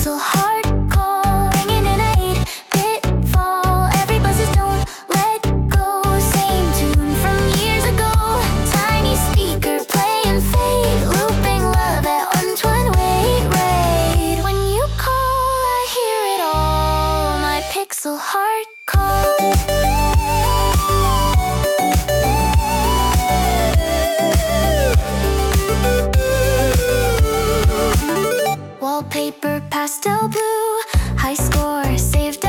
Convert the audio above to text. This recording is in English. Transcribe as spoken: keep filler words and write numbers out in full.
pixel hardcore, ringing in a eight-bit fall. Every buzzes don't let go, same tune from years ago. Tiny speaker playing fade, looping love at one twenty-eight rate. When you call, I hear it all, my pixel hardcore. Wallpaper pastel blue, high score saved